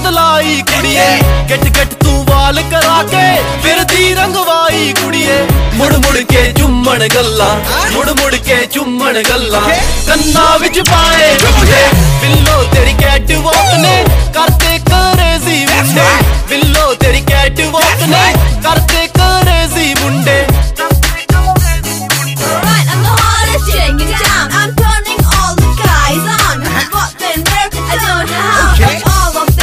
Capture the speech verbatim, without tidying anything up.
बदलाई कुड़िए Git Git तू वाल करा के फिरदी रंगवाई कुड़िए मुड़ मुड़ के चुम्मन गल्ला मुड़ मुड़ के चुम्मन गल्ला कन्ना विच पाए बिल्लो तेरी कैट वॉक ने करते